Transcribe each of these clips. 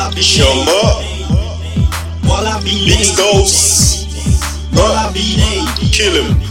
Shama, Big Dose, kill him.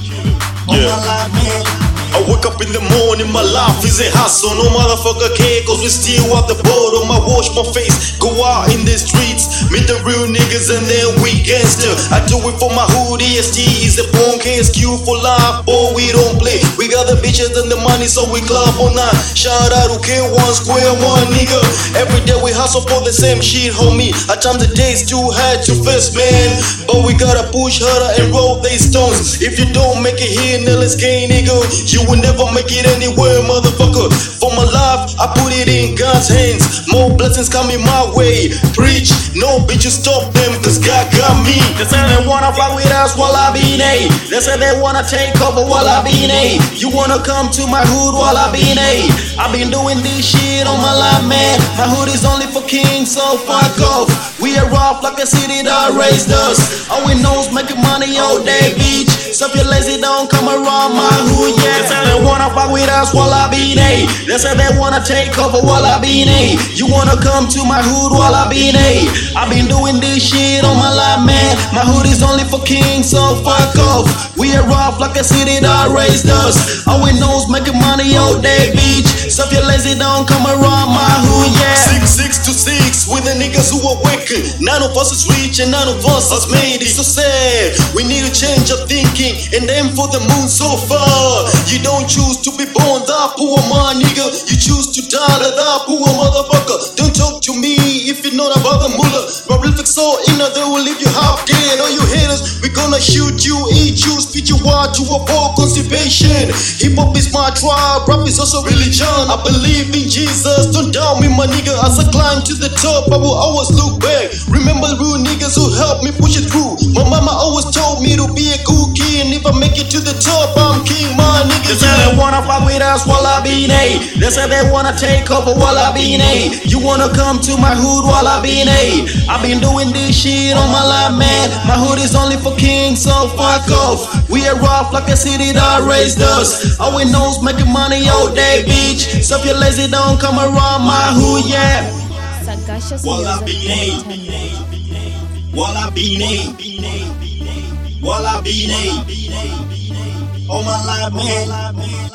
Yeah. I wake up in the morning, my life is a hustle. No motherfucker care, cause we still out the bottom. I wash my face, go out in the streets, meet the real niggas and then we gangster. I do it for my hood, EST is a punk HQ for life, boy we don't play. We got the bitches and the money, so we club all night. Shout out to K1 Square 1 nigga. Every day we hustle for the same shit, homie. At times the day's too hard to face, man, but we gotta push harder and roll these stones. If you don't make it here, now let's gain, nigga. You will never make it anywhere, motherfucker. For my life, I put it in God's hands. More blessings coming my way. Preach, no bitch, you stop them, cause God got me. They say they wanna fuck with us while I be in A. They say they wanna take over while I be in A. You wanna come to my hood while I be in A. I've been doing this shit on my life, man. My hood is only for kings, so fuck off. We are rough like a city that raised us. All we know is making money all day, bitch. So if you're lazy, don't come around my hood, yeah. They say they wanna fuck with us while I be in A. They say they wanna take over while I be in A. You wanna come to my hood while I be in A. I've been doing this shit on my life, man. My hood is only for kings, so fuck off. We are rough like a city that raised us. All we know is making money all day, bitch. So if you're lazy, don't come around my hood, yeah. 6 to 6 with the niggas who are working. None of us is rich and none of us has made it. So sad, we need a change of thinking and aim for the moon so far. You don't choose to be born that poor, my nigga. You choose to die that poor, motherfucker. Don't talk to me if you're not about the mullah. Prolific so inner, they will leave you half dead. All you haters, we gonna shoot you, eat you, spit you out to avoid constipation. Hip hop is my tribe, rap is also religion. I believe in Jesus, don't doubt me, my nigga. As I climb to the top, I will always look back. Remember real niggas who helped me push it through. My mama always told me to be a good kid, and if I make it to the top, I'm king, my nigga. They say they wanna fuck with us while I be in A. They say they wanna take over while I be in A. You wanna come to my hood while I be in A. I've been doing this shit on my life, man. My hood is only for kings, so fuck off. We are rough like a city that raised us. All we know is making money all day, bitch. So if you're lazy, don't come around my hood, yeah. While I be in A. While I be in A. While I be in A. On my life, man.